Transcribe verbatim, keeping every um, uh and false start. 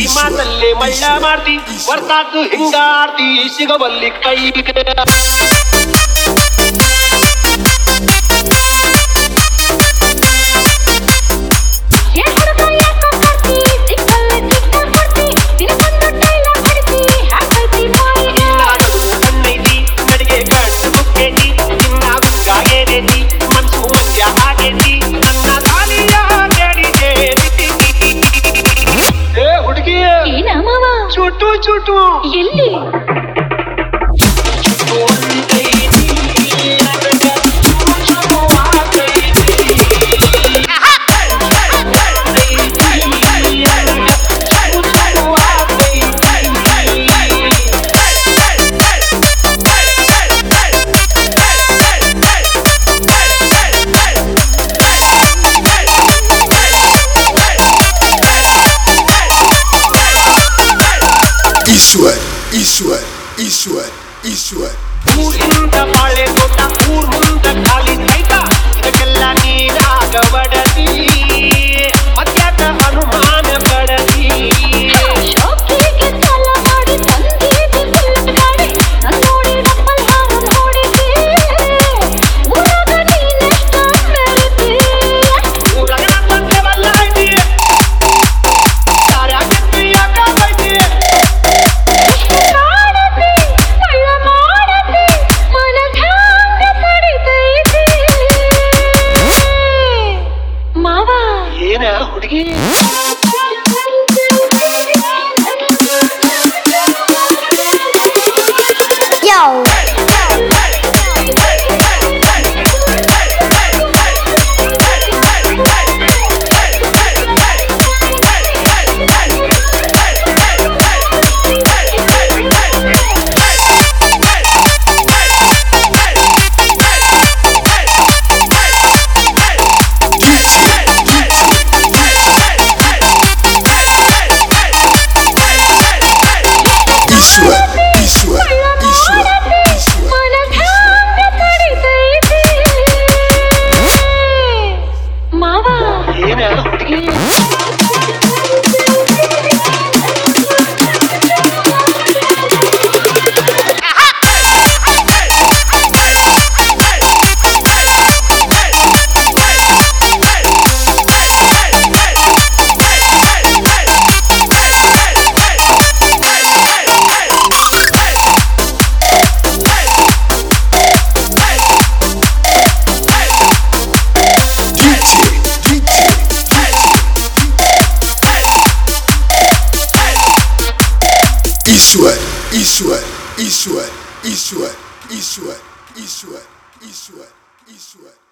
ಮಾತಲ್ಲೇ ಮಳ್ಳ ಮಾಡ್ತಿ ವರ್ತಾದ್ದು ಹಿಂಗಾರ್ತಿ ಸಿಗಬಲ್ಲಿ ಕೈ ಚುಟು ಚುಟು ಎಲ್ಲಿ Eastwood, Eastwood, Eastwood, Eastwood. ಊರಿಂದ ಬಾಳೆ ತೋಟ ಊರ್ ಮುಂದ ಖಾಲಿ ಸೈತ ಇದಕ್ಕೆಲ್ಲ ನೀನಾಗಬಡದಿ ಮತ್ಯಾಕ ಅನುಮಾನ ಪಡದಿ ಶೋಕಿಗೆ ಸಾಲ ಮಾಡಿ ತಂದಿದ್ದೆ ಫುಲ್ ಗಾಡಿ ನನ್ ನೋಡಿ ಡಬ್ಬಲ್ ಹಾರ ನೋಡಿದ್ದೆ ಊರಾಗ ನೀನೆಷ್ಟ ಮೆರಿತಿ ಊರಾಗ ಬಂದೆ ಬಲ್ಲ ಐತಿ ಯಾರ್ಯಾಕೆ ಯಾಕ ಬೈತಿ ಕಾಡತಿ ಕಳ್ಳ ಮಾಡತಿ ಮನಧಾಂಗ ತಡಿತೈತಿ ಮಾವ ಏನ ಹುಡುಗಿ Yo. Eastwood, Eastwood, Eastwood, Eastwood. ಮನಧಾಂಗ ತಡಿತೈತಿ ಮಾವ ಏನ ಹುಡುಗಿ Eastwood, Eastwood, Eastwood, Eastwood, Eastwood, Eastwood, Eastwood, Eastwood.